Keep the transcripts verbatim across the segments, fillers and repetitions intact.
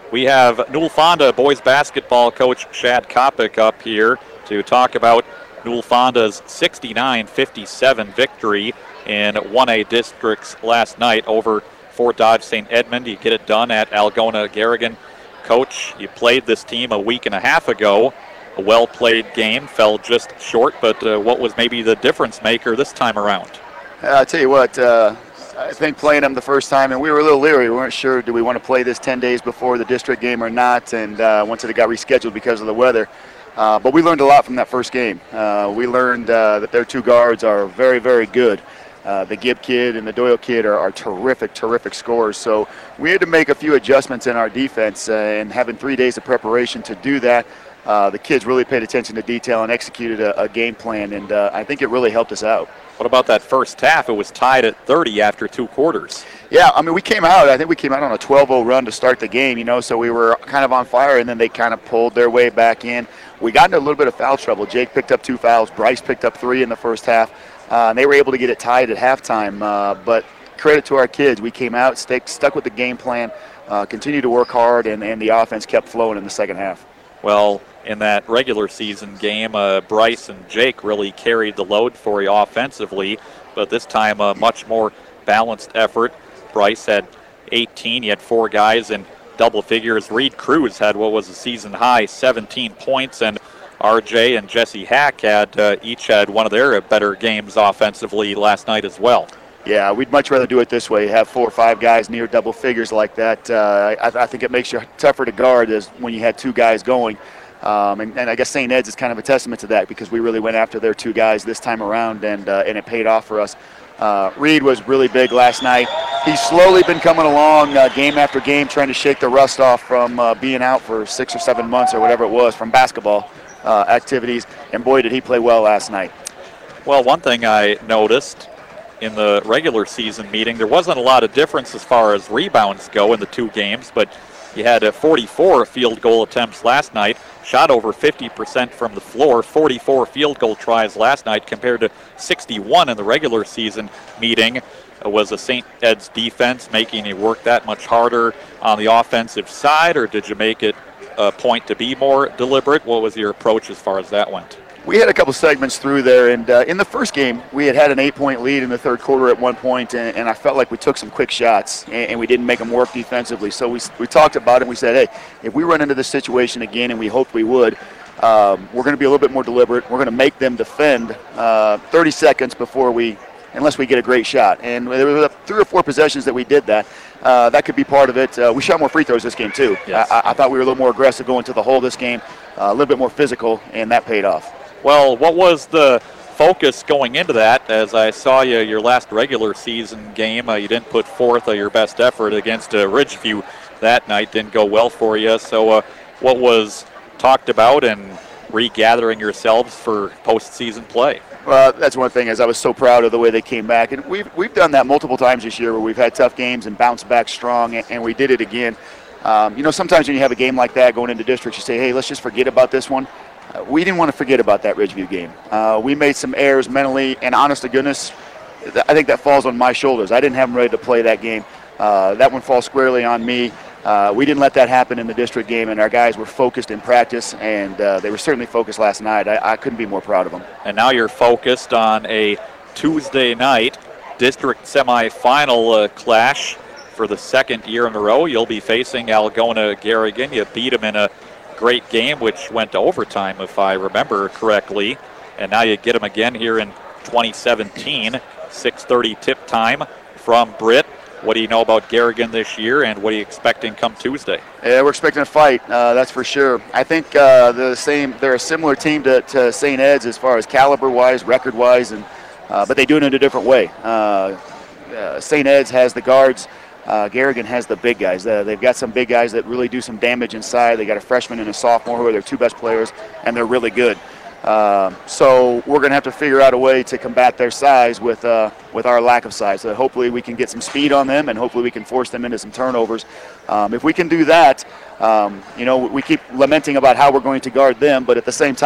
We have Newell Fonda boys basketball coach Shad Kopic up here to talk about Newell Fonda's sixty-nine fifty-seven victory in one A districts last night over Fort Dodge Saint Edmund. You get it done at Algona Garrigan. Coach, you played this team a week and a half ago. A well-played game, fell just short, but uh, what was maybe the difference maker this time around? Uh, I'll tell you what, uh, I think playing them the first time, and we were a little leery. We weren't sure, do we want to play this ten days before the district game or not, and uh, once it got rescheduled because of the weather. Uh, but we learned a lot from that first game. Uh, we learned uh, that their two guards are very, very good. Uh, the Gibb kid and the Doyle kid are, are terrific, terrific scorers. So we had to make a few adjustments in our defense, uh, and having three days of preparation to do that, uh, the kids really paid attention to detail and executed a, a game plan, and uh, I think it really helped us out. What about that first half? It was tied at thirty after two quarters. Yeah, I mean, we came out, I think we came out on a twelve oh run to start the game, you know, so we were kind of on fire, and then they kind of pulled their way back in. We got into a little bit of foul trouble. Jake picked up two fouls. Bryce picked up three in the first half. Uh, and they were able to get it tied at halftime. Uh, but credit to our kids. We came out, stick, stuck with the game plan, uh, continued to work hard, and, and the offense kept flowing in the second half. Well, in that regular season game, uh, Bryce and Jake really carried the load for you offensively, but this time a much more balanced effort. Bryce had eighteen. He had four guys in double figures. Reed Cruz had what was a season high seventeen points, and R J and Jesse Hack had uh, each had one of their better games offensively last night as well. Yeah, we'd much rather do it this way, have four or five guys near double figures like that. Uh, I, I think it makes you tougher to guard as when you had two guys going. Um, and, and I guess Saint Ed's is kind of a testament to that because we really went after their two guys this time around, and uh, and it paid off for us. Uh, Reed was really big last night. He's slowly been coming along uh, game after game, trying to shake the rust off from uh, being out for six or seven months or whatever it was from basketball uh, activities, and boy, did he play well last night. Well, one thing I noticed in the regular season meeting, there wasn't a lot of difference as far as rebounds go in the two games, but you had uh, forty-four field goal attempts last night, shot over fifty percent from the floor, forty-four field goal tries last night compared to sixty-one in the regular season meeting. Uh, was a Saint Ed's defense making you work that much harder on the offensive side, or did you make it a point to be more deliberate? What was your approach as far as that went? We had a couple segments through there, and uh, in the first game, we had had an eight-point lead in the third quarter at one point, and, and I felt like we took some quick shots, and, and we didn't make them work defensively. So we we talked about it, and we said, hey, if we run into this situation again, and we hoped we would, um, we're going to be a little bit more deliberate. We're going to make them defend uh, thirty seconds before we, unless we get a great shot. And there were three or four possessions that we did that. Uh, that could be part of it. Uh, we shot more free throws this game, too. Yes. I, I thought we were a little more aggressive going to the hole this game, uh, a little bit more physical, and that paid off. Well, what was the focus going into that? As I saw you, your last regular season game, uh, you didn't put forth uh, your best effort against uh, Ridgeview that night. Didn't go well for you. So uh, what was talked about and regathering yourselves for postseason play? Well, that's one thing, is I was so proud of the way they came back. And we've, we've done that multiple times this year where we've had tough games and bounced back strong, and, and we did it again. Um, you know, sometimes when you have a game like that going into districts, you say, hey, let's just forget about this one. Uh, we didn't want to forget about that Ridgeview game. Uh, we made some errors mentally, and honest to goodness, th- I think that falls on my shoulders. I didn't have them ready to play that game. Uh, that one falls squarely on me. Uh, we didn't let that happen in the district game, and our guys were focused in practice, and uh, they were certainly focused last night. I, I couldn't be more proud of them. And now you're focused on a Tuesday night district semifinal uh, clash for the second year in a row. You'll be facing Algona Garrigan. You beat them in a great game, which went to overtime, if I remember correctly. And now you get them again here in twenty seventeen. six thirty tip time from Britt. What do you know about Garrigan this year, and what are you expecting come Tuesday? Yeah, we're expecting a fight, uh, that's for sure. I think uh, they're the same. They're a similar team to, to Saint Ed's as far as caliber-wise, record-wise, and uh, but they do it in a different way. Uh, uh, Saint Ed's has the guards. Uh, Garrigan has the big guys. Uh, they've got some big guys that really do some damage inside. They got a freshman and a sophomore who are their two best players, and they're really good. Uh, so we're going to have to figure out a way to combat their size with uh, with our lack of size. So hopefully we can get some speed on them, and hopefully we can force them into some turnovers. Um, if we can do that, um, you know, we keep lamenting about how we're going to guard them, but at the same time,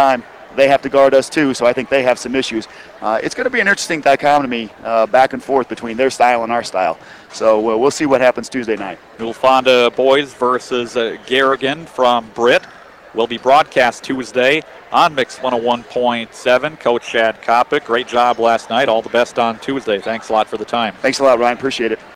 they have to guard us too, so I think they have some issues. Uh, it's going to be an interesting dichotomy uh, back and forth between their style and our style. So uh, we'll see what happens Tuesday night. Newell Fonda boys versus uh, Garrigan from Britt will be broadcast Tuesday on Mix one oh one point seven. Coach Shad Kopic, great job last night. All the best on Tuesday. Thanks a lot for the time. Thanks a lot, Ryan. Appreciate it.